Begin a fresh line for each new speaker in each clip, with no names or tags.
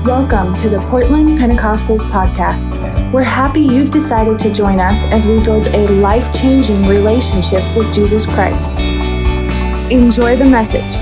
Welcome to the Portland Pentecostals Podcast. We're happy you've decided to join us as we build a life-changing relationship with Jesus Christ. Enjoy the message.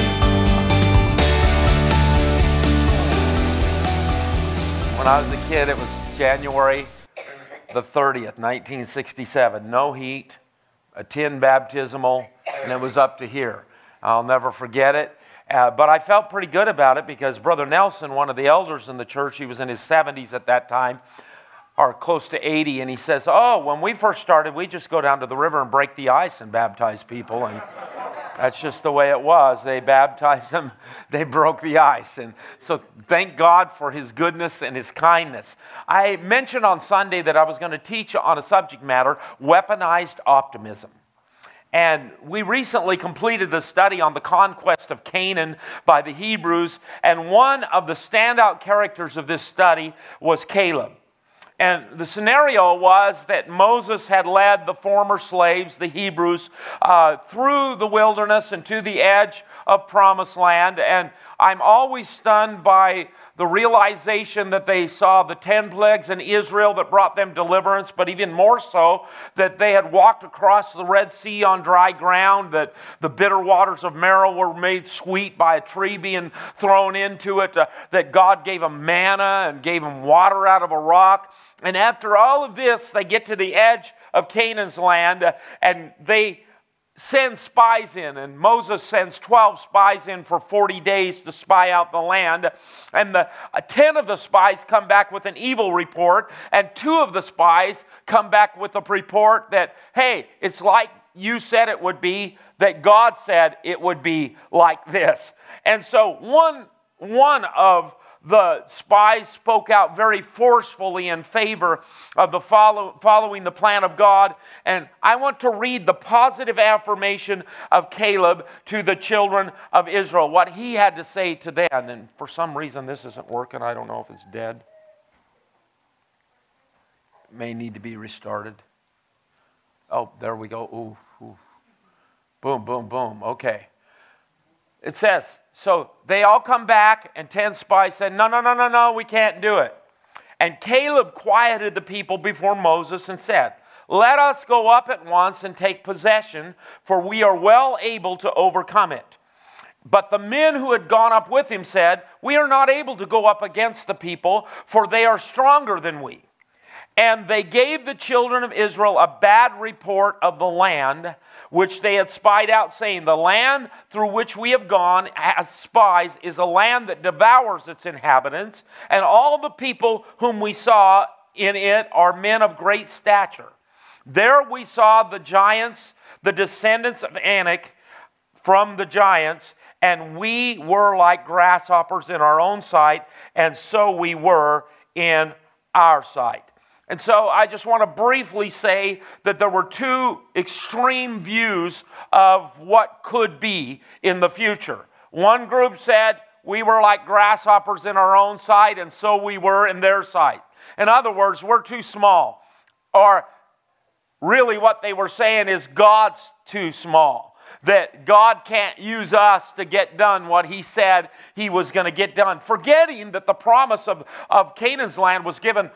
When I was a kid, it was January the 30th, 1967. No heat, a tin baptismal, and it was up to here. I'll never forget it. But I felt pretty good about it because Brother Nelson, one of the elders in the church, he was in his 70s at that time, or close to 80, and he says, when we first started, we just go down to the river and break the ice and baptize people, and that's just the way it was. They baptized them, they broke the ice, and so thank God for His goodness and His kindness. I mentioned on Sunday that I was going to teach on a subject matter, weaponized optimism. And we recently completed the study on the conquest of Canaan by the Hebrews, and one of the standout characters of this study was Caleb. And the scenario was that Moses had led the former slaves, the Hebrews, through the wilderness and to the edge of Promised Land. And I'm always stunned by the realization that they saw the 10 plagues in Israel that brought them deliverance, but even more so that they had walked across the Red Sea on dry ground, that the bitter waters of Meribah were made sweet by a tree being thrown into it, that God gave them manna and gave them water out of a rock. And after all of this, they get to the edge of Canaan's land, and they send spies in, and Moses sends 12 spies in for 40 days to spy out the land, and 10 of the spies come back with an evil report, and 2 of the spies come back with a report that, hey, it's like you said it would be, that God said it would be like this. And so one of the spies spoke out very forcefully in favor of the following the plan of God. And I want to read the positive affirmation of Caleb to the children of Israel, what he had to say to them. And for some reason, this isn't working. I don't know if it's dead. It may need to be restarted. Oh, there we go. Ooh. Boom, boom, boom. Okay. It says, so they all come back, and 10 spies said, no, we can't do it. And Caleb quieted the people before Moses and said, let us go up at once and take possession, for we are well able to overcome it. But the men who had gone up with him said, we are not able to go up against the people, for they are stronger than we. And they gave the children of Israel a bad report of the land which they had spied out, saying, the land through which we have gone as spies is a land that devours its inhabitants, and all the people whom we saw in it are men of great stature. There we saw the giants, the descendants of Anak from the giants, and we were like grasshoppers in our own sight, and so we were in our sight. And so I just want to briefly say that there were 2 extreme views of what could be in the future. One group said we were like grasshoppers in our own sight, and so we were in their sight. In other words, we're too small. Or really what they were saying is God's too small. That God can't use us to get done what He said He was going to get done. Forgetting that the promise of Canaan's land was given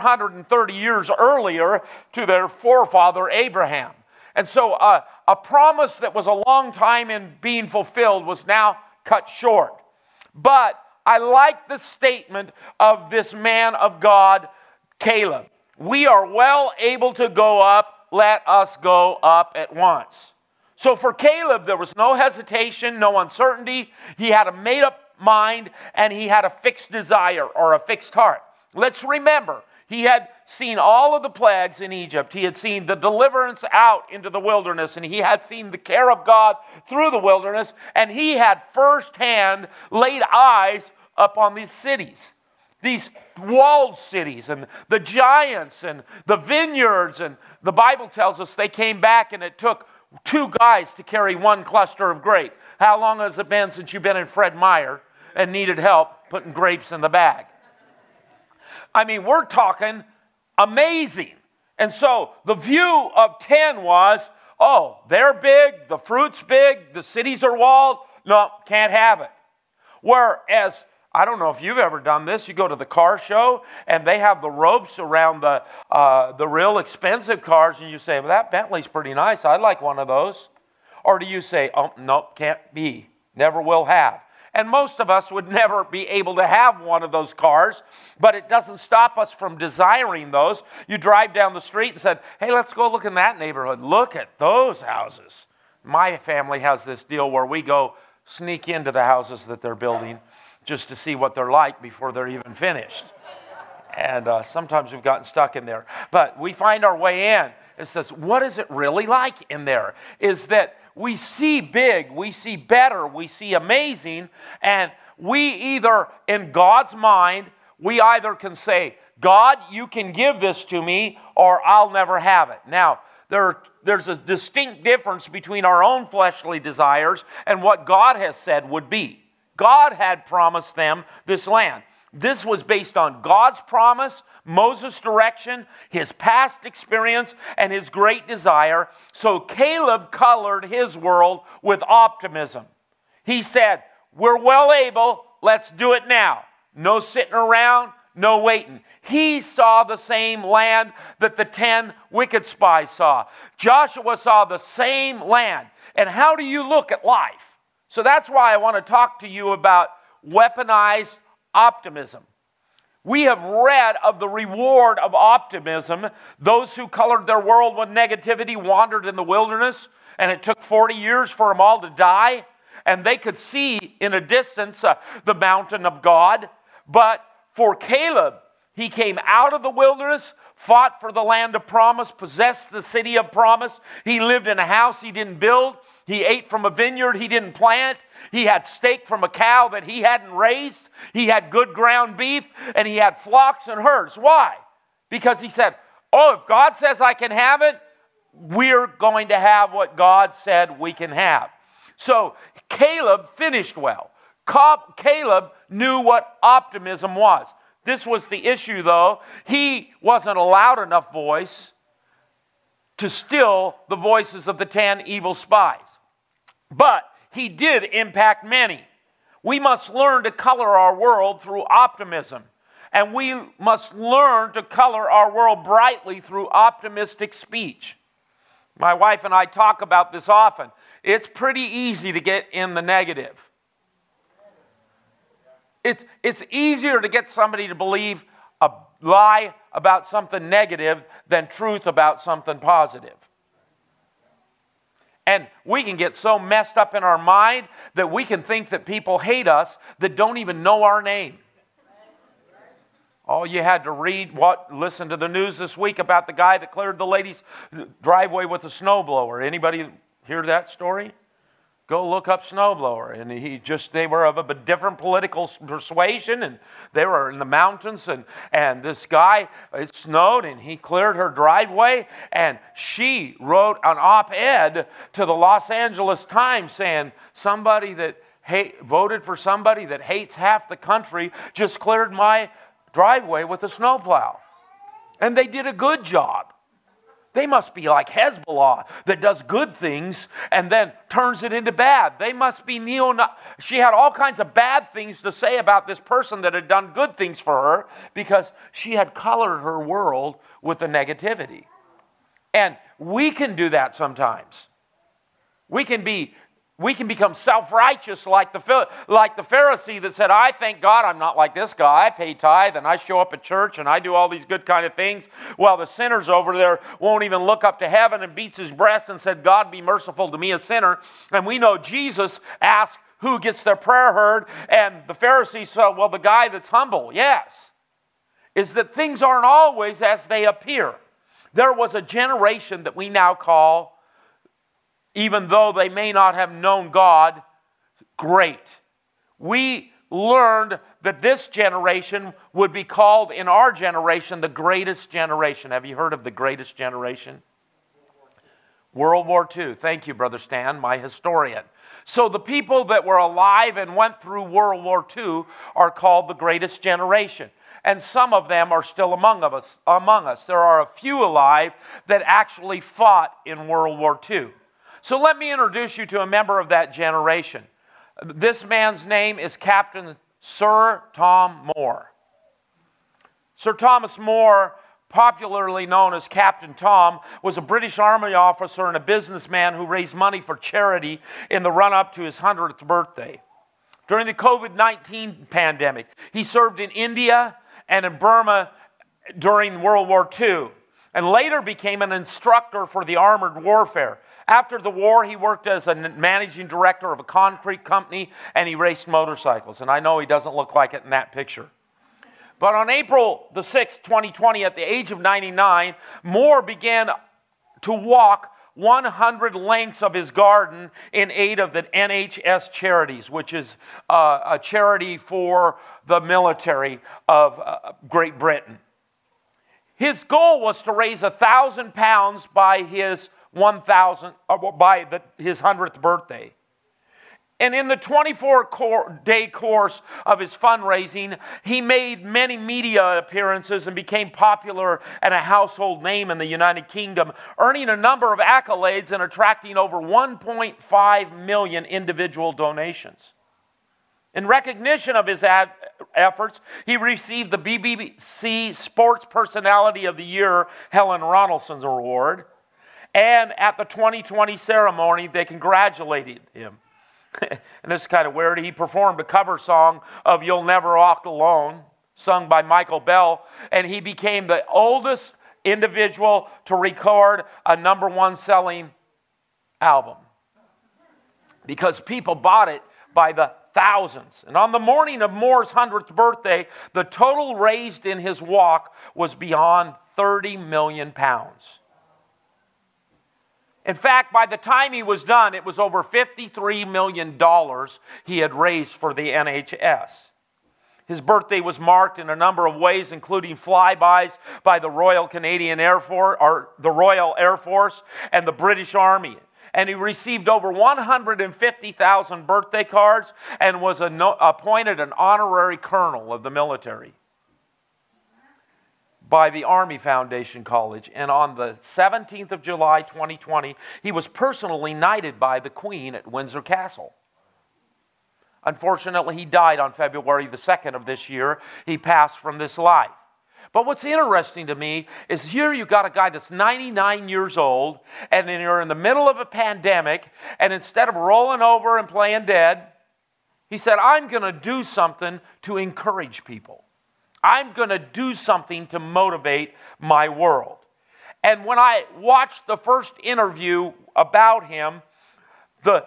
430 years earlier to their forefather Abraham. And so a promise that was a long time in being fulfilled was now cut short. But I like the statement of this man of God, Caleb. We are well able to go up. Let us go up at once. So for Caleb, there was no hesitation, no uncertainty. He had a made-up mind, and he had a fixed desire or a fixed heart. Let's remember, he had seen all of the plagues in Egypt. He had seen the deliverance out into the wilderness, and he had seen the care of God through the wilderness, and he had firsthand laid eyes upon these cities, these walled cities, and the giants, and the vineyards. And the Bible tells us they came back, and it took 2 guys to carry 1 cluster of grape. How long has it been since you've been in Fred Meyer and needed help putting grapes in the bag? I mean, we're talking amazing. And so the view of 10 was, they're big, the fruit's big, the cities are walled. No, can't have it. Whereas I don't know if you've ever done this. You go to the car show and they have the ropes around the real expensive cars, and you say, well, that Bentley's pretty nice. I'd like one of those. Or do you say, oh, nope, can't be, never will have. And most of us would never be able to have one of those cars, but it doesn't stop us from desiring those. You drive down the street and said, hey, let's go look in that neighborhood. Look at those houses. My family has this deal where we go sneak into the houses that they're building just to see what they're like before they're even finished. And sometimes we've gotten stuck in there. But we find our way in. It says, what is it really like in there? Is that we see big, we see better, we see amazing, and we either, in God's mind, we either can say, God, you can give this to me, or I'll never have it. Now, there's a distinct difference between our own fleshly desires and what God has said would be. God had promised them this land. This was based on God's promise, Moses' direction, his past experience, and his great desire. So Caleb colored his world with optimism. He said, we're well able, let's do it now. No sitting around, no waiting. He saw the same land that the 10 wicked spies saw. Joshua saw the same land. And how do you look at life? So that's why I want to talk to you about weaponized optimism. We have read of the reward of optimism. Those who colored their world with negativity wandered in the wilderness, and it took 40 years for them all to die, and they could see in a distance the mountain of God. But for Caleb, he came out of the wilderness, fought for the land of promise, possessed the city of promise. He lived in a house he didn't build. He ate from a vineyard he didn't plant. He had steak from a cow that he hadn't raised. He had good ground beef, and he had flocks and herds. Why? Because he said, oh, if God says I can have it, we're going to have what God said we can have. So Caleb finished well. Caleb knew what optimism was. This was the issue, though. He wasn't allowed enough voice to still the voices of the 10 evil spies. But he did impact many. We must learn to color our world through optimism. And we must learn to color our world brightly through optimistic speech. My wife and I talk about this often. It's pretty easy to get in the negative. It's easier to get somebody to believe a lie about something negative than truth about something positive. And we can get so messed up in our mind that we can think that people hate us that don't even know our name. Oh, you had to listen to the news this week about the guy that cleared the lady's driveway with a snowblower. Anybody hear that story? Go look up snowblower. And they were of a different political persuasion, and they were in the mountains, and this guy, it snowed, and he cleared her driveway, and she wrote an op-ed to the Los Angeles Times saying somebody that voted for somebody that hates half the country just cleared my driveway with a snowplow. And they did a good job. They must be like Hezbollah that does good things and then turns it into bad. They must be She had all kinds of bad things to say about this person that had done good things for her because she had colored her world with the negativity. And we can do that sometimes. We can become self-righteous like the Pharisee that said, I thank God I'm not like this guy. I pay tithe and I show up at church and I do all these good kind of things. While the sinners over there won't even look up to heaven and beats his breast and said, God be merciful to me, a sinner. And we know Jesus asked who gets their prayer heard. And the Pharisees said, well, the guy that's humble. Yes. Is that things aren't always as they appear. There was a generation that we now call, even though they may not have known God, great. We learned that this generation would be called in our generation the greatest generation. Have you heard of the greatest generation? World War II. Thank you, Brother Stan, my historian. So the people that were alive and went through World War II are called the greatest generation. And some of them are still among us. There are a few alive that actually fought in World War II. So let me introduce you to a member of that generation. This man's name is Captain Sir Tom Moore. Sir Thomas More, popularly known as Captain Tom, was a British Army officer and a businessman who raised money for charity in the run-up to his 100th birthday. During the COVID-19 pandemic, he served in India and in Burma during World War II, and later became an instructor for the armored warfare. After the war, he worked as a managing director of a concrete company, and he raced motorcycles. And I know he doesn't look like it in that picture. But on April the 6th, 2020, at the age of 99, Moore began to walk 100 lengths of his garden in aid of the NHS Charities, which is a charity for the military of Great Britain. His goal was to raise £1,000 by his 100th birthday. And in the 24-day course of his fundraising, he made many media appearances and became popular and a household name in the United Kingdom, earning a number of accolades and attracting over 1.5 million individual donations. In recognition of his efforts, he received the BBC Sports Personality of the Year Helen Ronaldson Award, and at the 2020 ceremony, they congratulated him. And this is kind of weird. He performed a cover song of You'll Never Walk Alone, sung by Michael Bell, and he became the oldest individual to record a #1 selling album because people bought it by the thousands. And on the morning of Moore's 100th birthday, the total raised in his walk was beyond £30 million. In fact, by the time he was done, it was over $53 million he had raised for the NHS. His birthday was marked in a number of ways, including flybys by the Royal Canadian Air Force, or the Royal Air Force, and the British Army. And he received over 150,000 birthday cards and was appointed an honorary colonel of the military by the Army Foundation College. And on the 17th of July, 2020, he was personally knighted by the Queen at Windsor Castle. Unfortunately, he died on February the 2nd of this year. He passed from this life. But what's interesting to me is here you've got a guy that's 99 years old, and then you're in the middle of a pandemic, and instead of rolling over and playing dead, he said, I'm going to do something to encourage people. I'm going to do something to motivate my world. And when I watched the first interview about him, the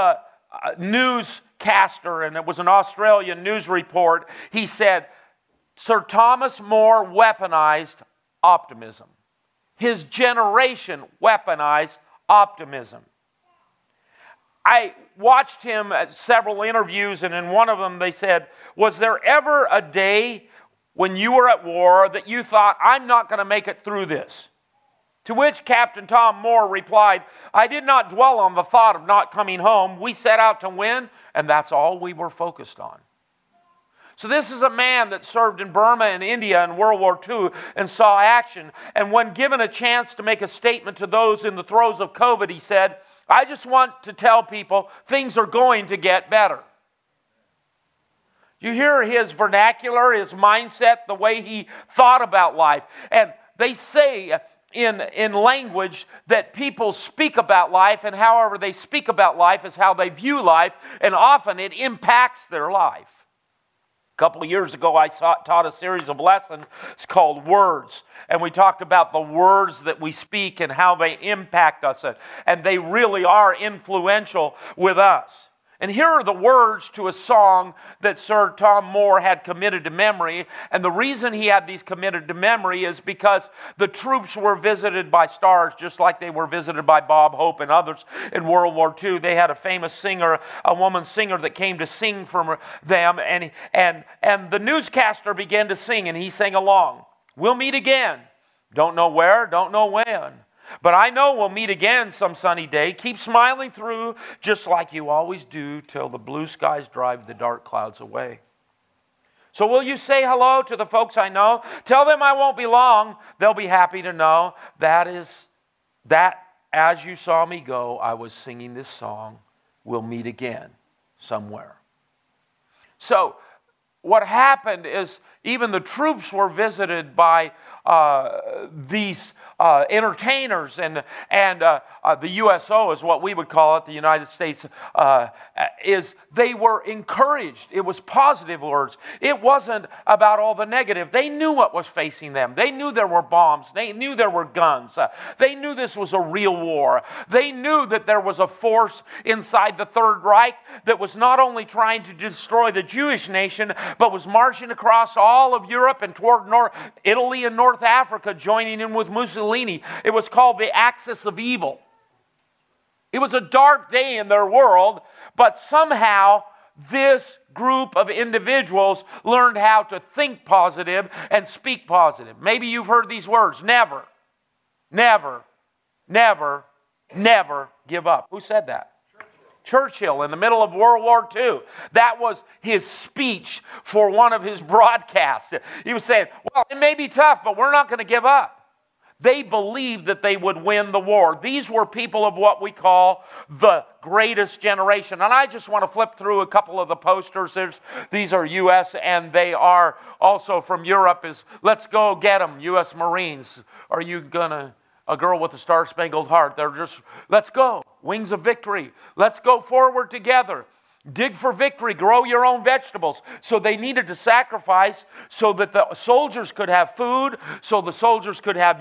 newscaster, and it was an Australian news report, he said, Sir Thomas More weaponized optimism. His generation weaponized optimism. I watched him at several interviews, and in one of them they said, was there ever a day when you were at war that you thought, I'm not going to make it through this? To which Captain Tom Moore replied, I did not dwell on the thought of not coming home. We set out to win, and that's all we were focused on. So this is a man that served in Burma and India in World War II and saw action. And when given a chance to make a statement to those in the throes of COVID, he said, I just want to tell people things are going to get better. You hear his vernacular, his mindset, the way he thought about life. And they say in language that people speak about life, and however they speak about life is how they view life, and often it impacts their life. A couple of years ago, I taught a series of lessons called Words, and we talked about the words that we speak and how they impact us, and they really are influential with us. And here are the words to a song that Sir Tom Moore had committed to memory. And the reason he had these committed to memory is because the troops were visited by stars, just like they were visited by Bob Hope and others in World War II. They had a famous singer, a woman singer that came to sing for them. And the newscaster began to sing, and he sang along. We'll meet again. Don't know where, don't know when. But I know we'll meet again some sunny day. Keep smiling through just like you always do till the blue skies drive the dark clouds away. So will you say hello to the folks I know? Tell them I won't be long. They'll be happy to know that as you saw me go, I was singing this song. We'll meet again somewhere. So what happened is even the troops were visited by these entertainers, and the USO is what we would call it, the United States, is they were encouraged. It was positive words. It wasn't about all the negative. They knew what was facing them. They knew there were bombs. They knew there were guns. They knew this was a real war. They knew that there was a force inside the Third Reich that was not only trying to destroy the Jewish nation, but was marching across all of Europe and toward Italy and North Africa, joining in with Mussolini. It was called the Axis of Evil. It was a dark day in their world, but somehow this group of individuals learned how to think positive and speak positive. Maybe you've heard these words: never, never, never, never give up. Who said that? Churchill, in the middle of World War II. That was his speech for one of his broadcasts. He was saying, well, it may be tough, but we're not going to give up. They believed that they would win the war. These were people of what we call the greatest generation. And I just want to flip through a couple of the posters. These are U.S. and they are also from Europe. Let's go get them, U.S. Marines. Are you going to... A girl with a star-spangled heart. They're just, let's go. Wings of victory. Let's go forward together. Dig for victory. Grow your own vegetables. So they needed to sacrifice so that the soldiers could have food, so the soldiers could have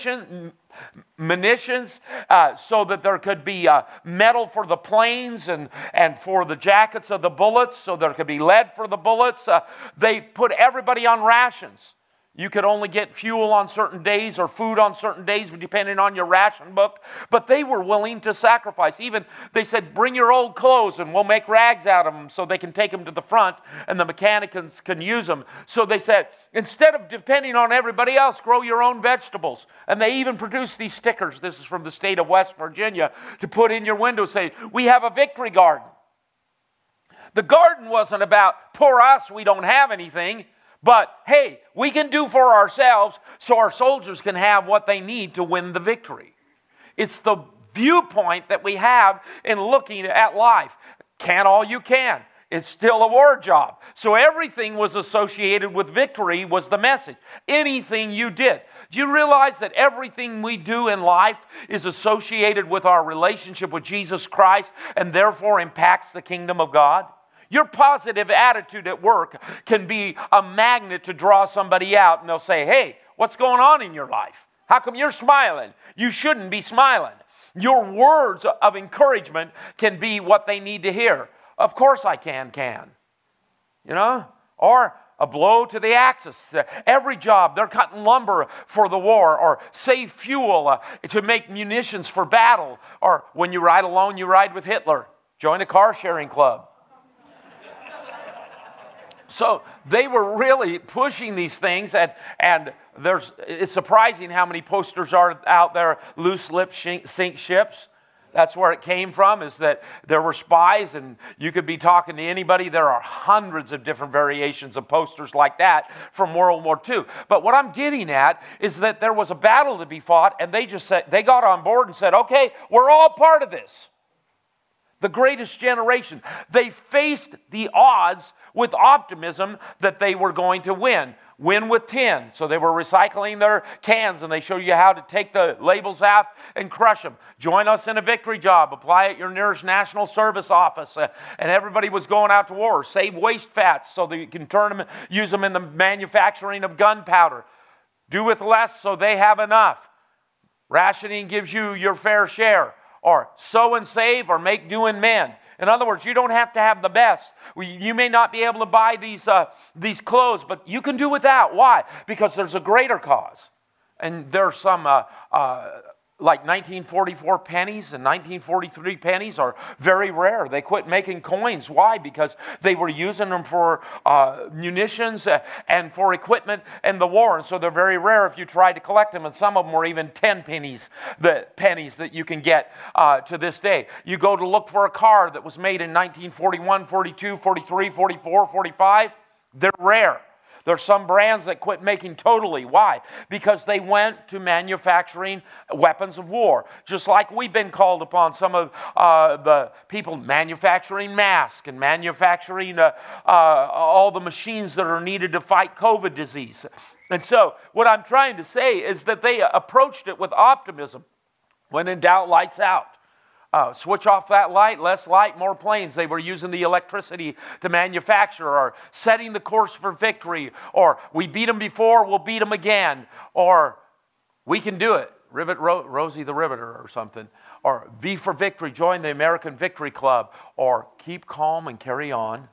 munitions, so that there could be metal for the planes and for the jackets of the bullets, so there could be lead for the bullets. They put everybody on rations. You could only get fuel on certain days or food on certain days, depending on your ration book. But they were willing to sacrifice. Even they said, bring your old clothes and we'll make rags out of them so they can take them to the front and the mechanics can use them. So they said, instead of depending on everybody else, grow your own vegetables. And they even produced these stickers. This is from the state of West Virginia, to put in your window, say, we have a victory garden. The garden wasn't about, poor us, we don't have anything. But, hey, we can do for ourselves so our soldiers can have what they need to win the victory. It's the viewpoint that we have in looking at life. Can all you can. It's still a war job. So everything was associated with victory was the message. Anything you did. Do you realize that everything we do in life is associated with our relationship with Jesus Christ and therefore impacts the kingdom of God? Your positive attitude at work can be a magnet to draw somebody out, and they'll say, hey, what's going on in your life? How come you're smiling? You shouldn't be smiling. Your words of encouragement can be what they need to hear. Of course I can. You know? Or a blow to the Axis. Every job, they're cutting lumber for the war, or save fuel to make munitions for battle. Or when you ride alone, you ride with Hitler. Join a car sharing club. So they were really pushing these things, and it's surprising how many posters are out there, loose lips sink ships. That's where it came from, is that there were spies, and you could be talking to anybody. There are hundreds of different variations of posters like that from World War II. But what I'm getting at is that there was a battle to be fought, and they got on board and said, okay, we're all part of this. The greatest generation. They faced the odds with optimism that they were going to win. Win with tin. So they were recycling their cans, and they show you how to take the labels out and crush them. Join us in a victory job. Apply at your nearest national service office. And everybody was going out to war. Save waste fats so that you can use them in the manufacturing of gunpowder. Do with less so they have enough. Rationing gives you your fair share. Or sow and save, or make do and mend. In other words, you don't have to have the best. You may not be able to buy these clothes, but you can do without. Why? Because there's a greater cause. And there's some, like 1944 pennies and 1943 pennies are very rare. They quit making coins. Why? Because they were using them for munitions and for equipment in the war. And so they're very rare if you try to collect them. And some of them were even 10 pennies, the pennies that you can get to this day. You go to look for a car that was made in 1941, 42, 43, 44, 45. They're rare. There's some brands that quit making totally. Why? Because they went to manufacturing weapons of war. Just like we've been called upon, some of the people manufacturing masks and manufacturing all the machines that are needed to fight COVID disease. And so what I'm trying to say is that they approached it with optimism. When in doubt, lights out. Switch off that light, less light, more planes. They were using the electricity to manufacture, or setting the course for victory, or we beat them before, we'll beat them again, or we can do it. Rivet Rosie the Riveter or something. Or V for Victory, join the American Victory Club. Or keep calm and carry on.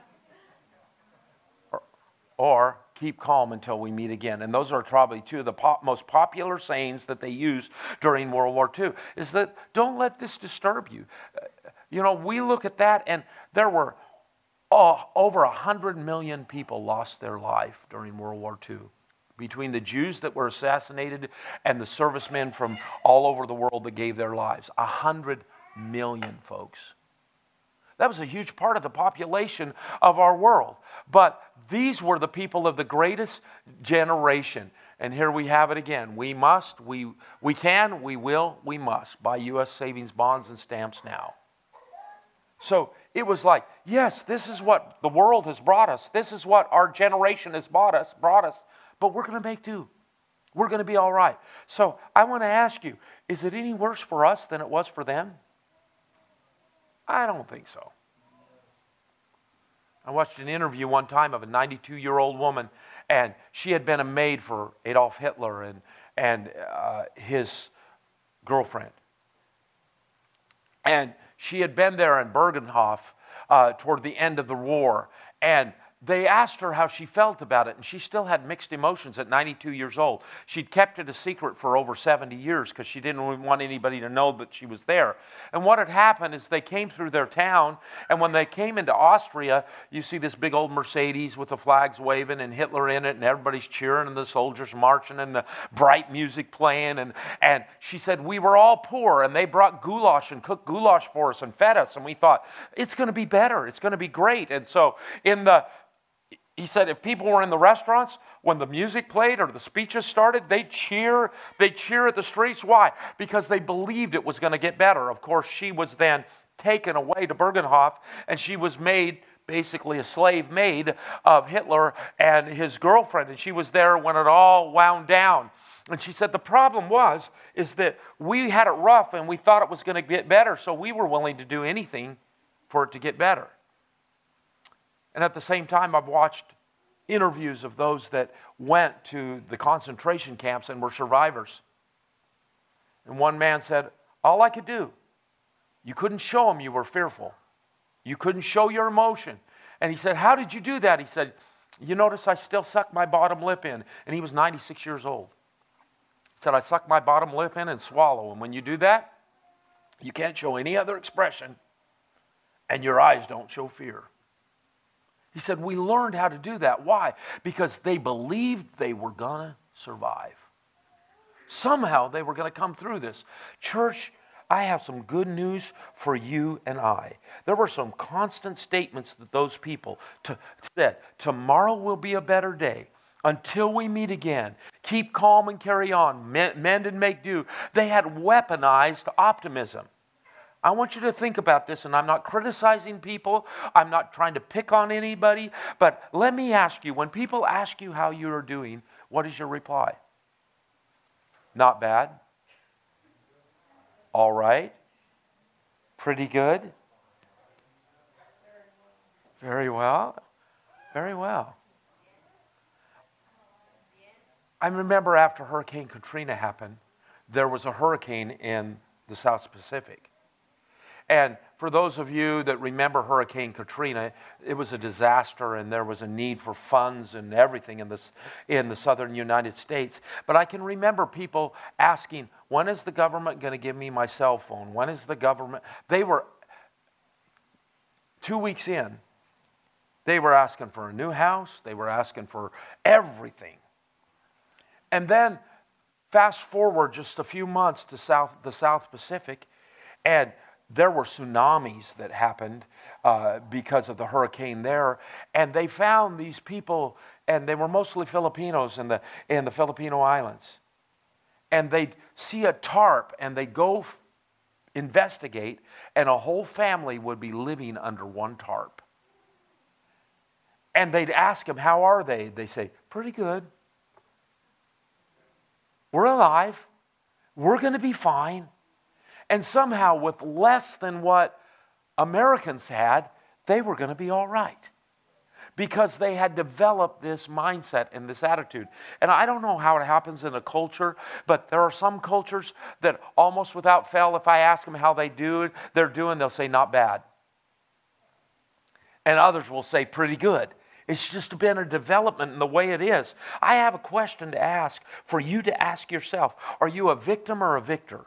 Or keep calm until we meet again. And those are probably two of the most popular sayings that they used during World War II, is that don't let this disturb you. You know, we look at that, and there were over 100 million people lost their life during World War II. Between the Jews that were assassinated and the servicemen from all over the world that gave their lives. 100 million, folks. That was a huge part of the population of our world. But these were the people of the greatest generation. And here we have it again. We must, we can, we will, we must buy U.S. savings bonds and stamps now. So it was like, yes, this is what the world has brought us. This is what our generation has brought us. But we're going to make do. We're going to be all right. So I want to ask you, is it any worse for us than it was for them? I don't think so. I watched an interview one time of a 92-year-old woman, and she had been a maid for Adolf Hitler and his girlfriend. And she had been there in Bergenhof toward the end of the war, and they asked her how she felt about it, and she still had mixed emotions at 92 years old. She'd kept it a secret for over 70 years because she didn't want anybody to know that she was there. And what had happened is they came through their town, and when they came into Austria, you see this big old Mercedes with the flags waving and Hitler in it, and everybody's cheering, and the soldiers marching, and the bright music playing. And she said, we were all poor, and they brought goulash and cooked goulash for us and fed us, and we thought, it's going to be better. It's going to be great. And so he said if people were in the restaurants, when the music played or the speeches started, they'd cheer at the streets. Why? Because they believed it was going to get better. Of course, she was then taken away to Bergenhof, and she was made basically a slave maid of Hitler and his girlfriend, and she was there when it all wound down. And she said the problem is that we had it rough, and we thought it was going to get better, so we were willing to do anything for it to get better. And at the same time, I've watched interviews of those that went to the concentration camps and were survivors. And one man said, all I could do, you couldn't show them you were fearful. You couldn't show your emotion. And he said, how did you do that? He said, you notice I still suck my bottom lip in. And he was 96 years old. He said, I suck my bottom lip in and swallow. And when you do that, you can't show any other expression, and your eyes don't show fear. He said, we learned how to do that. Why? Because they believed they were going to survive. Somehow they were going to come through this. Church, I have some good news for you and I. There were some constant statements that those people said. Tomorrow will be a better day. Until we meet again. Keep calm and carry on. Mend and make do. They had weaponized optimism. I want you to think about this, and I'm not criticizing people. I'm not trying to pick on anybody. But let me ask you, when people ask you how you are doing, what is your reply? Not bad? All right? Pretty good? Very well? Very well. I remember after Hurricane Katrina happened, there was a hurricane in the South Pacific. And for those of you that remember Hurricane Katrina, it was a disaster, and there was a need for funds and everything in the southern United States. But I can remember people asking, when is the government going to give me my cell phone? When is the government? They were 2 weeks in. They were asking for a new house. They were asking for everything. And then fast forward just a few months to the South Pacific, and there were tsunamis that happened because of the hurricane there. And they found these people and they were mostly Filipinos in the Filipino islands. And they'd see a tarp, and they'd go investigate, and a whole family would be living under one tarp. And they'd ask them, how are they? They say, pretty good. We're alive. We're going to be fine. And somehow, with less than what Americans had, they were going to be all right. Because they had developed this mindset and this attitude. And I don't know how it happens in a culture, but there are some cultures that almost without fail, if I ask them how they're doing, they'll say, not bad. And others will say, pretty good. It's just been a development in the way it is. I have a question to ask for you to ask yourself. Are you a victim or a victor?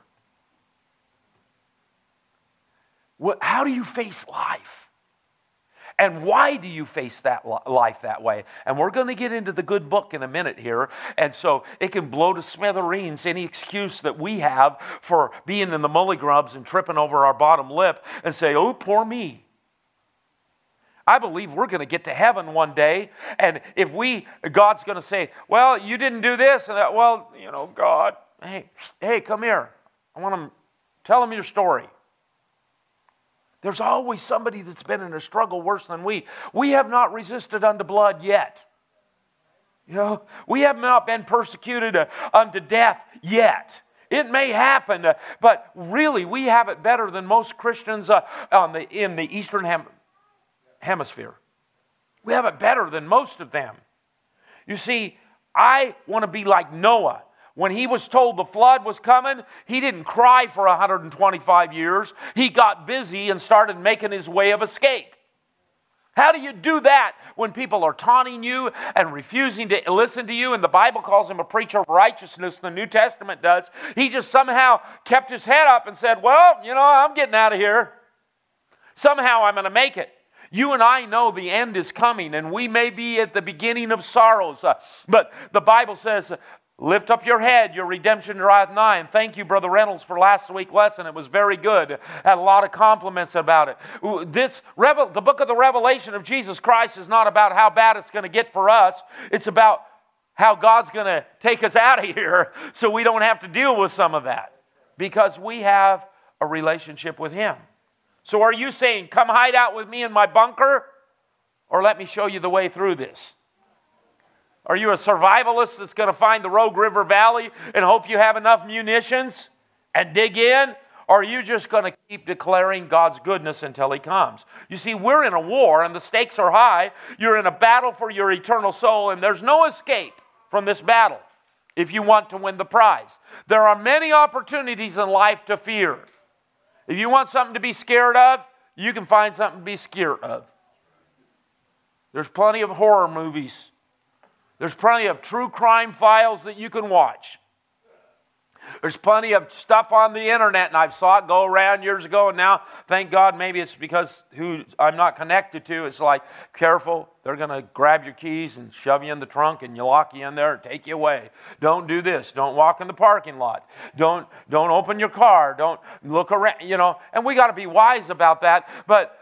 How do you face life? And why do you face that life that way? And we're going to get into the good book in a minute here. And so it can blow to smithereens any excuse that we have for being in the mully grubs and tripping over our bottom lip and say, oh, poor me. I believe we're going to get to heaven one day. And if God's going to say, well, you didn't do this and that. Well, God, hey, come here. I want to tell them your story. There's always somebody that's been in a struggle worse than we. We have not resisted unto blood yet. We have not been persecuted unto death yet. It may happen, but really we have it better than most Christians in the Eastern Hemisphere. We have it better than most of them. You see, I want to be like Noah. When he was told the flood was coming, he didn't cry for 125 years. He got busy and started making his way of escape. How do you do that when people are taunting you and refusing to listen to you? And the Bible calls him a preacher of righteousness, the New Testament does. He just somehow kept his head up and said, well, I'm getting out of here. Somehow I'm going to make it. You and I know the end is coming, and we may be at the beginning of sorrows. But the Bible says, lift up your head, your redemption draweth nigh. And thank you, Brother Reynolds, for last week's lesson. It was very good. Had a lot of compliments about it. The book of the Revelation of Jesus Christ is not about how bad it's going to get for us. It's about how God's going to take us out of here so we don't have to deal with some of that. Because we have a relationship with Him. So are you saying, come hide out with me in my bunker? Or let me show you the way through this? Are you a survivalist that's going to find the Rogue River Valley and hope you have enough munitions and dig in? Or are you just going to keep declaring God's goodness until He comes? You see, we're in a war and the stakes are high. You're in a battle for your eternal soul, and there's no escape from this battle if you want to win the prize. There are many opportunities in life to fear. If you want something to be scared of, you can find something to be scared of. There's plenty of horror movies. There's plenty of true crime files that you can watch. There's plenty of stuff on the internet, and I saw it go around years ago, and now, thank God, maybe it's because who I'm not connected to. It's like, careful, they're going to grab your keys and shove you in the trunk, and you lock you in there and take you away. Don't do this. Don't walk in the parking lot. Don't open your car. Don't look around, and we got to be wise about that. But,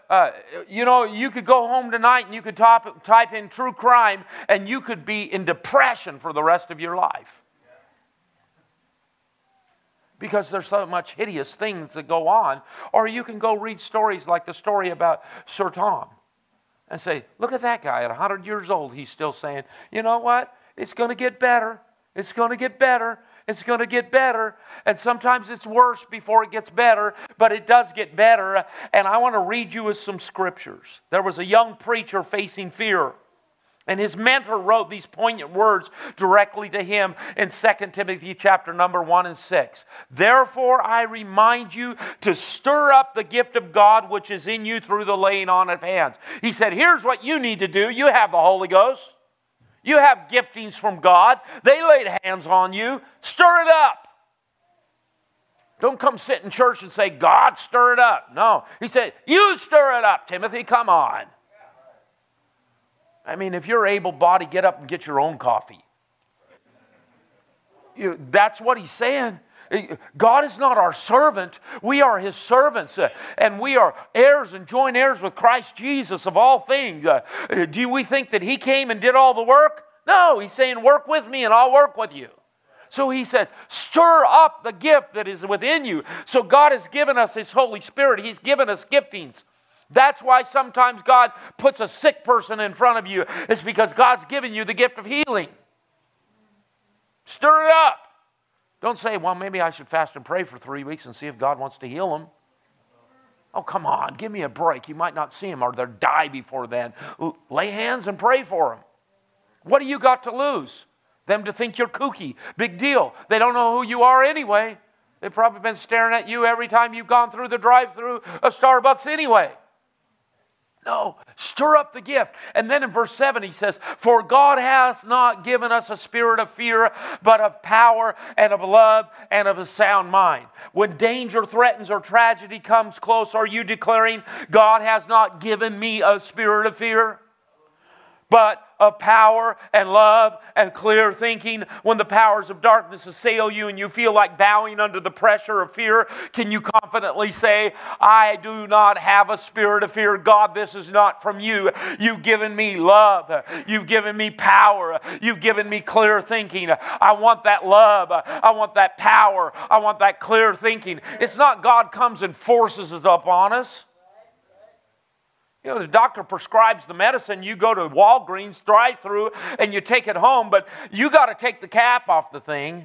you could go home tonight, and you could type in true crime, and you could be in depression for the rest of your life. Because there's so much hideous things that go on. Or you can go read stories like the story about Sir Tom and say, look at that guy at 100 years old. He's still saying, you know what? It's going to get better. It's going to get better. It's going to get better. And sometimes it's worse before it gets better, but it does get better. And I want to read you some scriptures. There was a young preacher facing fear. And his mentor wrote these poignant words directly to him in 2 Timothy chapter number 1 and 6. Therefore, I remind you to stir up the gift of God which is in you through the laying on of hands. He said, here's what you need to do. You have the Holy Ghost. You have giftings from God. They laid hands on you. Stir it up. Don't come sit in church and say, God, stir it up. No. He said, you stir it up, Timothy. Come on. I mean, if you're able-bodied, get up and get your own coffee. That's what he's saying. God is not our servant. We are His servants. And we are heirs and joint heirs with Christ Jesus of all things. Do we think that He came and did all the work? No, he's saying, work with me and I'll work with you. So he said, stir up the gift that is within you. So God has given us His Holy Spirit. He's given us giftings. That's why sometimes God puts a sick person in front of you. It's because God's given you the gift of healing. Stir it up. Don't say, well, maybe I should fast and pray for 3 weeks and see if God wants to heal them. Oh, come on, give me a break. You might not see him or they'll die before then. Lay hands and pray for them. What do you got to lose? Them to think you're kooky. Big deal. They don't know who you are anyway. They've probably been staring at you every time you've gone through the drive-thru of Starbucks anyway. No, stir up the gift. And then in verse 7 he says, for God hath not given us a spirit of fear, but of power and of love and of a sound mind. When danger threatens or tragedy comes close, are you declaring, God has not given me a spirit of fear, but of power and love and clear thinking? When the powers of darkness assail you and you feel like bowing under the pressure of fear, can you confidently say, I do not have a spirit of fear. God, this is not from you. You've given me love. You've given me power. You've given me clear thinking. I want that love. I want that power. I want that clear thinking. It's not God comes and forces it upon us. You know, the doctor prescribes the medicine, you go to Walgreens drive-thru and you take it home, but you got to take the cap off the thing.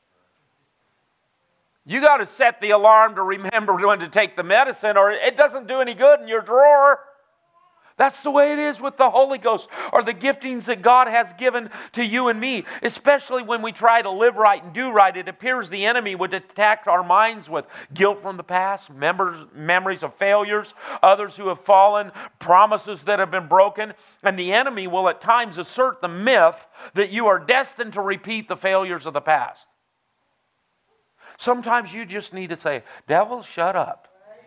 You got to set the alarm to remember when to take the medicine, or it doesn't do any good in your drawer. That's the way it is with the Holy Ghost, or the giftings that God has given to you and me. Especially when we try to live right and do right, it appears the enemy would attack our minds with guilt from the past, memories of failures, others who have fallen, promises that have been broken. And the enemy will at times assert the myth that you are destined to repeat the failures of the past. Sometimes you just need to say, devil, shut up.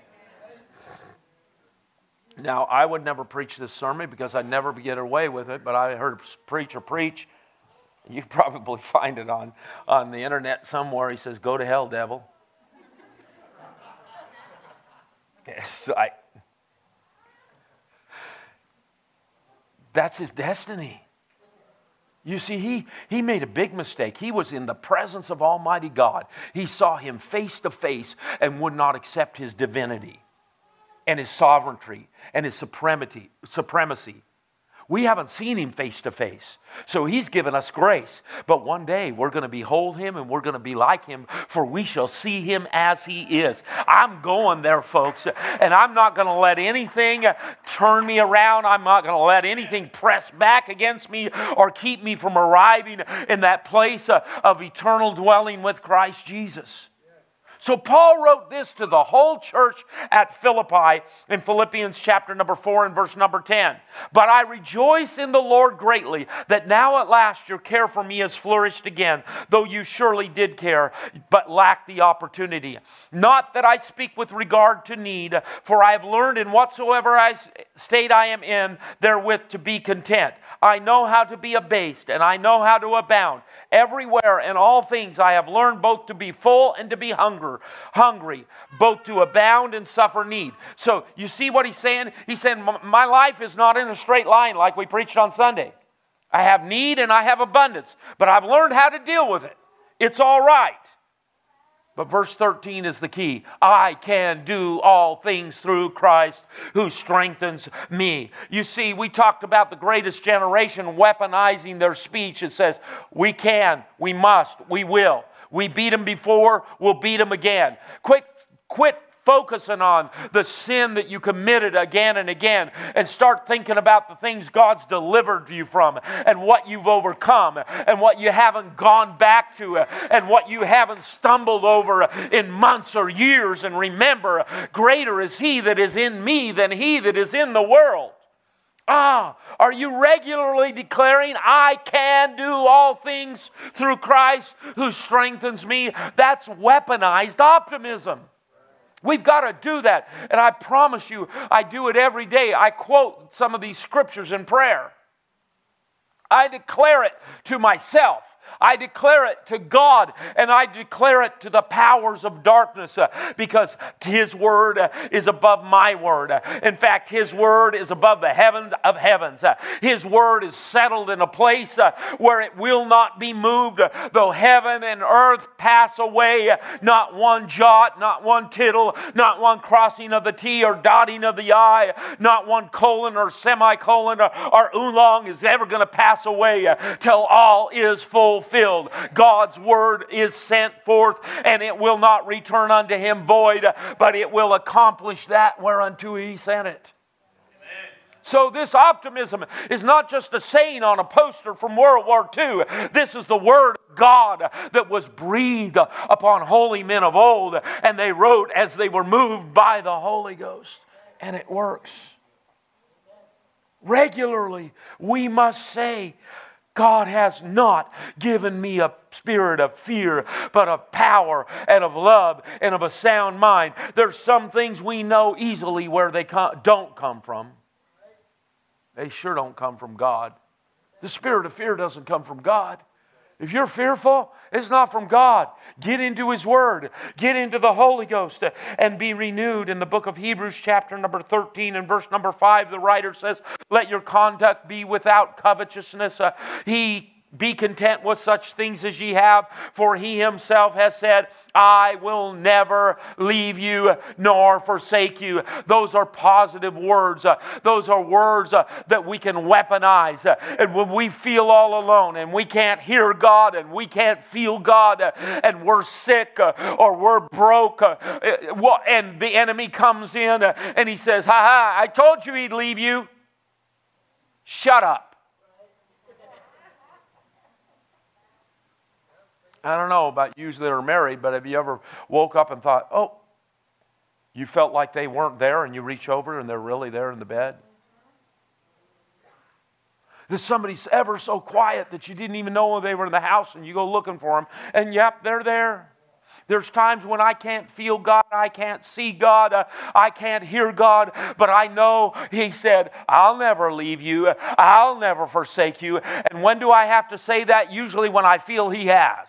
Now, I would never preach this sermon because I'd never get away with it, but I heard a preacher preach. You probably find it on the internet somewhere. He says, go to hell, devil. It's like, that's his destiny. You see, he made a big mistake. He was in the presence of Almighty God. He saw Him face to face and would not accept His divinity and His sovereignty and His supremacy. We haven't seen Him face to face. So He's given us grace. But one day we're going to behold Him and we're going to be like Him, for we shall see Him as He is. I'm going there, folks. And I'm not going to let anything turn me around. I'm not going to let anything press back against me or keep me from arriving in that place of eternal dwelling with Christ Jesus. So Paul wrote this to the whole church at Philippi in Philippians chapter number 4 and verse number 10. But I rejoice in the Lord greatly that now at last your care for me has flourished again, though you surely did care, but lacked the opportunity. Not that I speak with regard to need, for I have learned in whatsoever state I am in, therewith to be content. I know how to be abased, and I know how to abound. Everywhere in all things I have learned both to be full and to be hungry, both to abound and suffer need. So you see what he's saying? He's saying my life is not in a straight line like we preached on Sunday. I have need and I have abundance, but I've learned how to deal with it. It's all right. But verse 13 is the key. I can do all things through Christ who strengthens me. You see, we talked about the greatest generation weaponizing their speech. It says, we can, we must, we will. We beat them before, we'll beat them again. Quit focusing on the sin that you committed again and again, and start thinking about the things God's delivered you from, and what you've overcome, and what you haven't gone back to, and what you haven't stumbled over in months or years. And remember, greater is He that is in me than he that is in the world. Are you regularly declaring, I can do all things through Christ who strengthens me? That's weaponized optimism. We've got to do that. And I promise you, I do it every day. I quote some of these scriptures in prayer. I declare it to myself. I declare it to God, and I declare it to the powers of darkness, because His word is above my word. In fact, His word is above the heavens of heavens. His word is settled in a place where it will not be moved. Though heaven and earth pass away, not one jot, not one tittle, not one crossing of the T or dotting of the I, not one colon or semicolon or oolong is ever going to pass away till all is fulfilled. God's word is sent forth, and it will not return unto Him void, but it will accomplish that whereunto He sent it. So this optimism is not just a saying on a poster from World War II. This is the Word of God that was breathed upon holy men of old, and they wrote as they were moved by the Holy Ghost. And it works. Regularly, we must say, God has not given me a spirit of fear, but of power and of love and of a sound mind. There's some things we know easily where they don't come from. They sure don't come from God. The spirit of fear doesn't come from God. If you're fearful, it's not from God. Get into His Word. Get into the Holy Ghost and be renewed. In the book of Hebrews chapter number 13 and verse number 5, the writer says, let your conduct be without covetousness. Be content with such things as ye have, for He Himself has said, I will never leave you nor forsake you. Those are positive words. Those are words that we can weaponize. And when we feel all alone and we can't hear God and we can't feel God and we're sick or we're broke and the enemy comes in and he says, ha, I told you he'd leave you. Shut up. I don't know about you that are married, but have you ever woke up and thought, oh, you felt like they weren't there and you reach over and they're really there in the bed? That somebody's ever so quiet that you didn't even know they were in the house and you go looking for them and yep, they're there. There's times when I can't feel God, I can't see God, I can't hear God, but I know He said, I'll never leave you, I'll never forsake you. And when do I have to say that? Usually when I feel He has.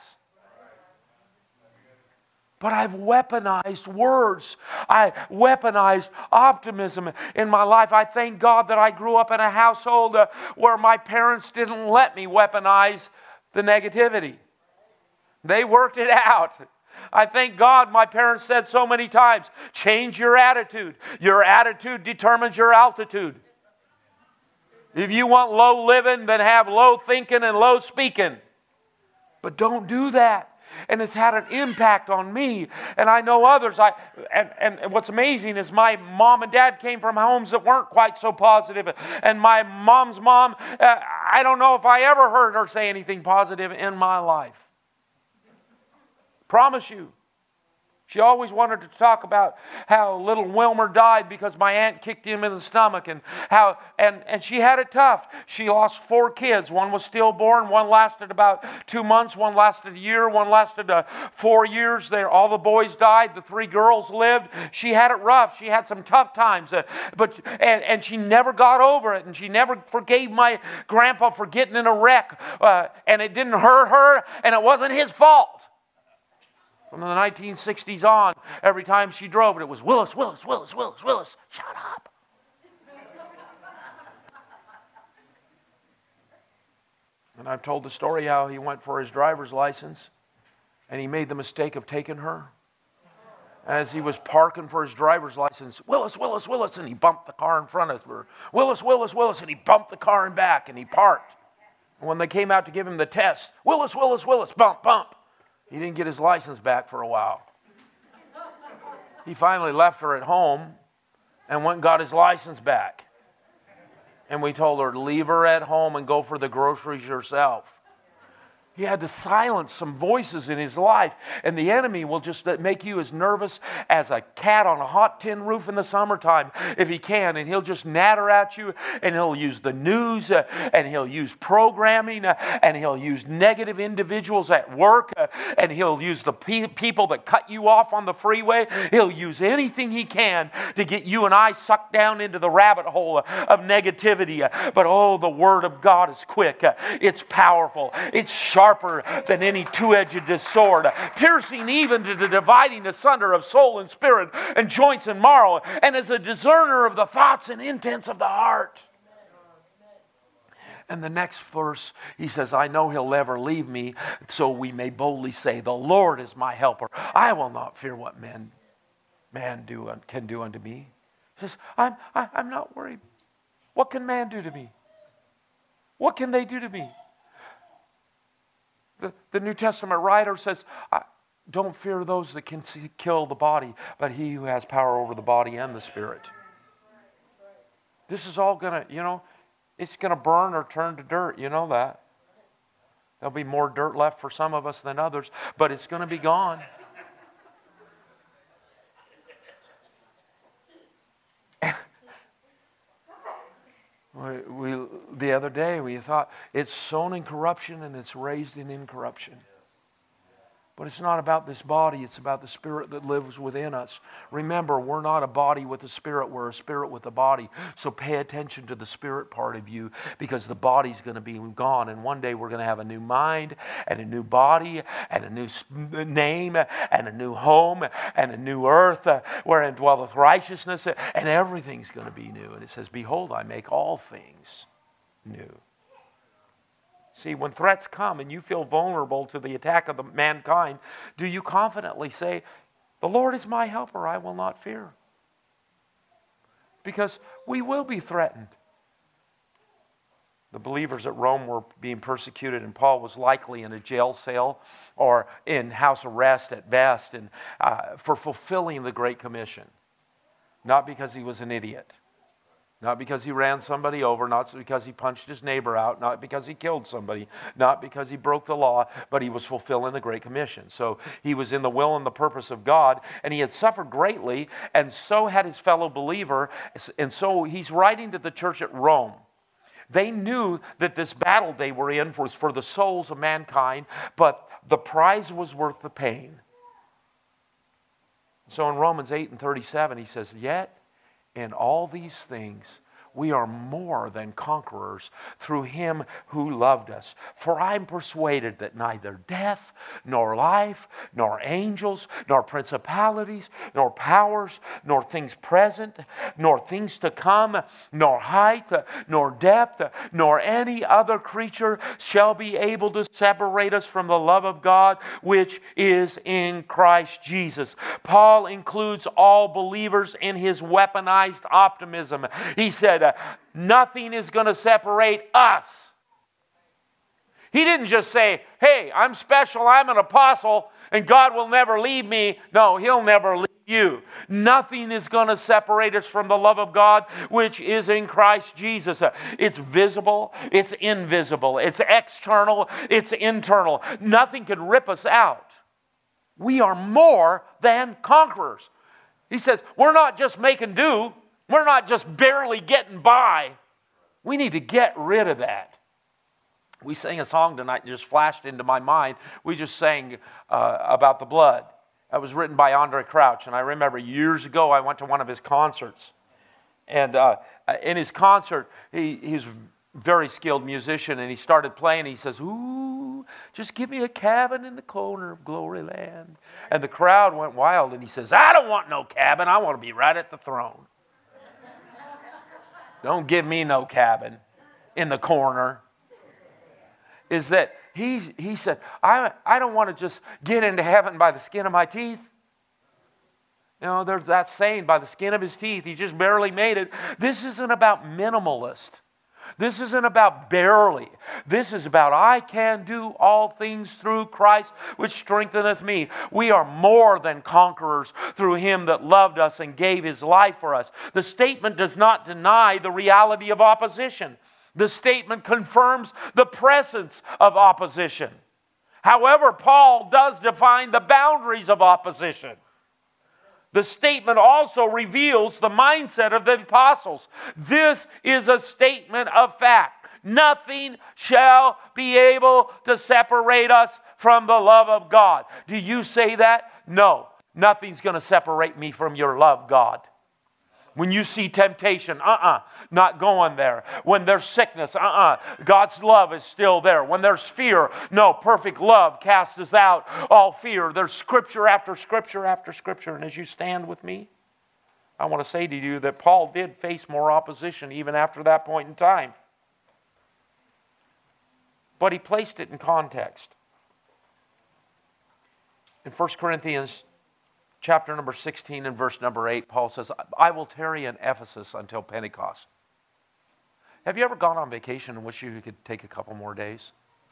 But I've weaponized words. I weaponized optimism in my life. I thank God that I grew up in a household where my parents didn't let me weaponize the negativity. They worked it out. I thank God my parents said so many times, change your attitude. Your attitude determines your altitude. If you want low living, then have low thinking and low speaking. But don't do that. And it's had an impact on me. And I know others. And what's amazing is my mom and dad came from homes that weren't quite so positive. And my mom's mom, I don't know if I ever heard her say anything positive in my life. Promise you. She always wanted to talk about how little Wilmer died because my aunt kicked him in the stomach and how and she had it tough. She lost 4 kids. One was stillborn, one lasted about 2 months, one lasted a year, one lasted 4 years. All the boys died, the 3 girls lived. She had it rough. She had some tough times, but she never got over it, and she never forgave my grandpa for getting in a wreck, and it didn't hurt her, and it wasn't his fault. From the 1960s on, every time she drove it was Willis, Willis, Willis, Willis, Willis. Shut up. And I've told the story how he went for his driver's license and he made the mistake of taking her. And as he was parking for his driver's license, Willis, Willis, Willis, and he bumped the car in front of her. Willis, Willis, Willis, and he bumped the car in back and he parked. And when they came out to give him the test, Willis, Willis, Willis, bump, bump. He didn't get his license back for a while. He finally left her at home and went and got his license back. And we told her, leave her at home and go for the groceries yourself. He had to silence some voices in his life. And the enemy will just make you as nervous as a cat on a hot tin roof in the summertime if he can. And he'll just natter at you. And he'll use the news. And he'll use programming. And he'll use negative individuals at work. And he'll use the people that cut you off on the freeway. He'll use anything he can to get you and I sucked down into the rabbit hole of negativity. But oh, the Word of God is quick. It's powerful. It's sharp. sharper than any two-edged sword, piercing even to the dividing asunder of soul and spirit and joints and marrow, and is a discerner of the thoughts and intents of the heart. And the next verse, he says, I know he'll never leave me, so we may boldly say, the Lord is my helper. I will not fear what man can do unto me. He says, I'm not worried. What can man do to me? What can they do to me? The New Testament writer says, don't fear those that can kill the body, but he who has power over the body and the spirit. This is all going to, it's going to burn or turn to dirt. You know that. There'll be more dirt left for some of us than others, but it's going to be gone. The other day we thought it's sown in corruption and it's raised in incorruption. But it's not about this body, it's about the spirit that lives within us. Remember, we're not a body with a spirit, we're a spirit with a body. So pay attention to the spirit part of you, because the body's going to be gone. And one day we're going to have a new mind and a new body and a new name and a new home and a new earth wherein dwelleth righteousness, and everything's going to be new. And it says, behold, I make all things new. See, when threats come and you feel vulnerable to the attack of mankind, do you confidently say, the Lord is my helper, I will not fear? Because we will be threatened. The believers at Rome were being persecuted, and Paul was likely in a jail cell or in house arrest at best, and for fulfilling the Great Commission. Not because he was an idiot. Not because he ran somebody over, not because he punched his neighbor out, not because he killed somebody, not because he broke the law, but he was fulfilling the Great Commission. So he was in the will and the purpose of God, and he had suffered greatly, and so had his fellow believer, and so he's writing to the church at Rome. They knew that this battle they were in was for the souls of mankind, but the prize was worth the pain. So in Romans 8:37, he says, yet in all these things, we are more than conquerors through him who loved us. For I'm persuaded that neither death, nor life, nor angels, nor principalities, nor powers, nor things present, nor things to come, nor height, nor depth, nor any other creature shall be able to separate us from the love of God, which is in Christ Jesus. Paul includes all believers in his weaponized optimism. He said, nothing is going to separate us. He didn't just say, hey, I'm special, I'm an apostle, and God will never leave me. No, he'll never leave you. Nothing is going to separate us from the love of God, which is in Christ Jesus. It's visible, it's invisible, it's external, it's internal. Nothing can rip us out. We are more than conquerors. He says, we're not just making do. We're not just barely getting by. We need to get rid of that. We sang a song tonight that just flashed into my mind. We just sang about the blood. That was written by Andre Crouch. And I remember years ago I went to one of his concerts. And in his concert, he's a very skilled musician. And he started playing. He says, ooh, just give me a cabin in the corner of Glory Land. And the crowd went wild. And he says, I don't want no cabin. I want to be right at the throne. Don't give me no cabin in the corner. Is that he said, I don't want to just get into heaven by the skin of my teeth. You know, there's that saying, by the skin of his teeth. He just barely made it. This isn't about minimalist. This isn't about barely. This is about I can do all things through Christ which strengtheneth me. We are more than conquerors through him that loved us and gave his life for us. The statement does not deny the reality of opposition. The statement confirms the presence of opposition. However, Paul does define the boundaries of opposition. The statement also reveals the mindset of the apostles. This is a statement of fact. Nothing shall be able to separate us from the love of God. Do you say that? No. Nothing's going to separate me from your love, God. When you see temptation, not going there. When there's sickness, God's love is still there. When there's fear, no, perfect love casts out all fear. There's scripture after scripture after scripture. And as you stand with me, I want to say to you that Paul did face more opposition even after that point in time. But he placed it in context. In 1 Corinthians chapter number 16 and verse number 8, Paul says, I will tarry in Ephesus until Pentecost. Have you ever gone on vacation and wish you could take a couple more days?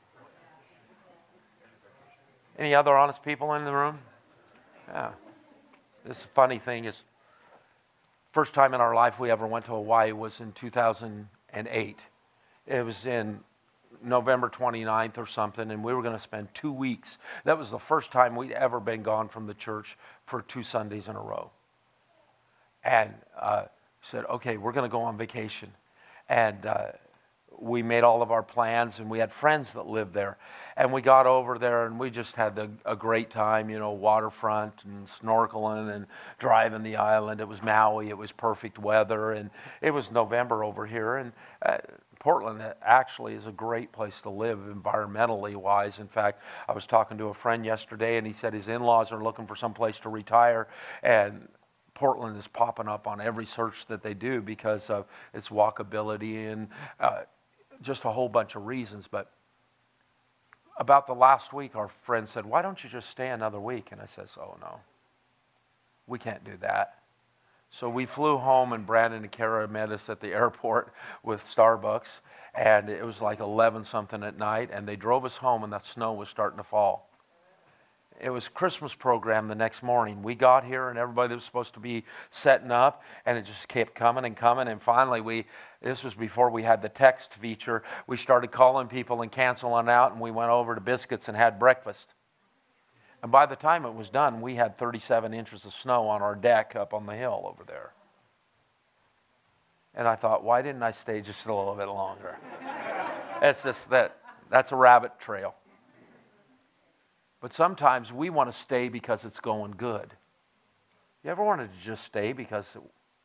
Any other honest people in the room? Yeah. This funny thing is, first time in our life we ever went to Hawaii was in 2008. It was in November 29th or something, and we were going to spend 2 weeks. That was the first time we'd ever been gone from the church for 2 Sundays in a row. And said, okay, we're going to go on vacation. And we made all of our plans, and we had friends that lived there. And we got over there, and we just had a great time, waterfront and snorkeling and driving the island. It was Maui. It was perfect weather, and it was November over here. And Portland actually is a great place to live environmentally wise. In fact, I was talking to a friend yesterday, and he said his in-laws are looking for some place to retire, and Portland is popping up on every search that they do because of its walkability and just a whole bunch of reasons. But about the last week, our friend said, why don't you just stay another week? And I said, oh no, we can't do that. So we flew home, and Brandon and Kara met us at the airport with Starbucks, and it was like 11-something at night, and they drove us home, and the snow was starting to fall. It was Christmas program the next morning. We got here, and everybody was supposed to be setting up, and it just kept coming and coming, and finally this was before we had the text feature, we started calling people and canceling out, and we went over to Biscuits and had breakfast. And by the time it was done, we had 37 inches of snow on our deck up on the hill over there. And I thought, why didn't I stay just a little bit longer? That's just that's a rabbit trail. But sometimes we want to stay because it's going good. You ever wanted to just stay because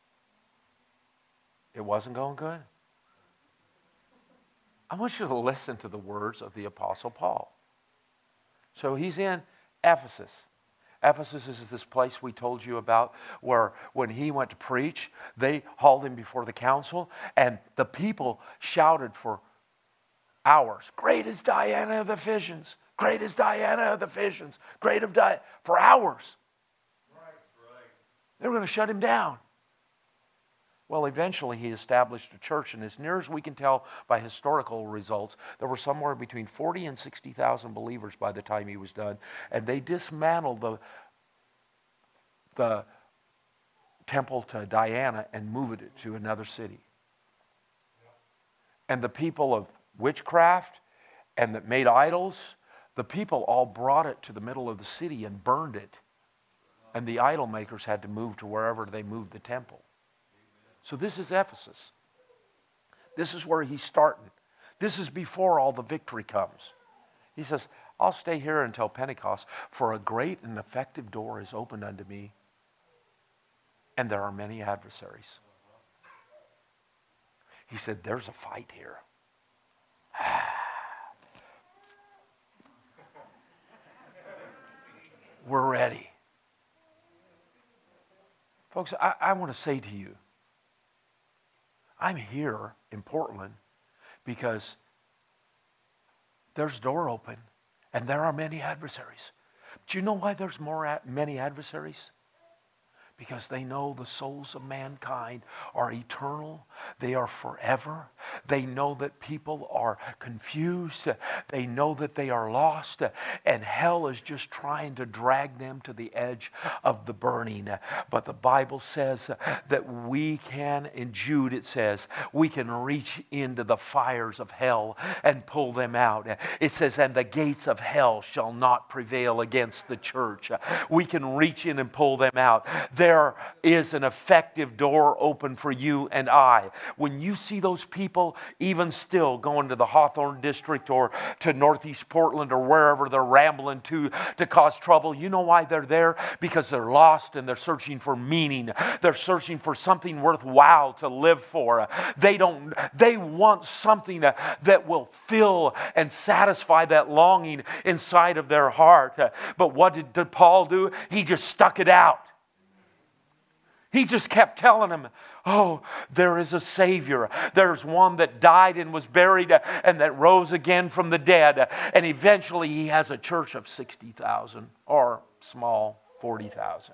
it wasn't going good? I want you to listen to the words of the Apostle Paul. So he's in Ephesus. Ephesus is this place we told you about where when he went to preach, they hauled him before the council, and the people shouted for hours, great is Diana of the Ephesians, great is Diana of the Ephesians, great of Diana, for hours. Right. They were going to shut him down. Well, eventually he established a church, and as near as we can tell by historical results, there were somewhere between 40 and 60,000 believers by the time he was done, and they dismantled the temple to Diana and moved it to another city. And the people of witchcraft and that made idols, the people all brought it to the middle of the city and burned it, and the idol makers had to move to wherever they moved the temple. So this is Ephesus. This is where he's starting. This is before all the victory comes. He says, I'll stay here until Pentecost, for a great and effective door is opened unto me, and there are many adversaries. He said, there's a fight here. We're ready. Folks, I want to say to you, I'm here in Portland because there's a door open and there are many adversaries. Do you know why there's many adversaries? Because they know the souls of mankind are eternal. They are forever. They know that people are confused. They know that they are lost. And hell is just trying to drag them to the edge of the burning. But the Bible says that we can, in Jude it says, we can reach into the fires of hell and pull them out. It says, and the gates of hell shall not prevail against the church. We can reach in and pull them out. there is an effective door open for you and I. When you see those people even still going to the Hawthorne District or to Northeast Portland or wherever they're rambling to cause trouble, you know why they're there? Because they're lost and they're searching for meaning. They're searching for something worthwhile to live for. They want something that will fill and satisfy that longing inside of their heart. But what did Paul do? He just stuck it out. He just kept telling them, oh, there is a Savior. There's one that died and was buried and that rose again from the dead. And eventually he has a church of 60,000 or small 40,000.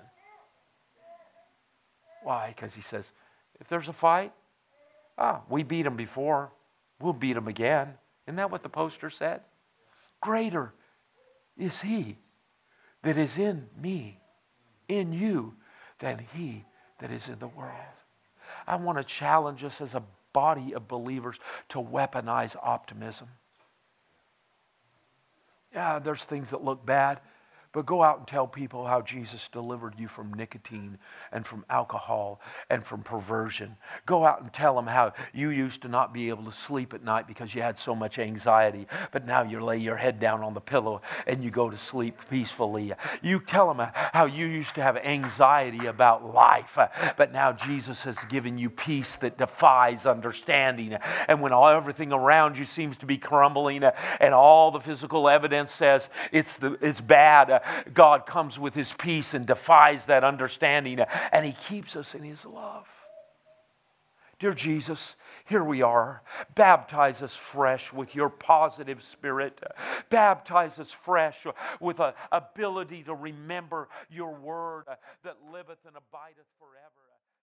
Why? Because he says, if there's a fight, we beat them before. We'll beat them again. Isn't that what the poster said? Greater is he that is in me, in you, than he that is in the world. I want to challenge us as a body of believers to weaponize optimism. Yeah, there's things that look bad, but go out and tell people how Jesus delivered you from nicotine and from alcohol and from perversion. Go out and tell them how you used to not be able to sleep at night because you had so much anxiety, but now you lay your head down on the pillow and you go to sleep peacefully. You tell them how you used to have anxiety about life, but now Jesus has given you peace that defies understanding. And when everything around you seems to be crumbling and all the physical evidence says it's bad, God comes with His peace and defies that understanding, and He keeps us in His love. Dear Jesus, here we are. Baptize us fresh with your positive spirit. Baptize us fresh with an ability to remember your word that liveth and abideth forever.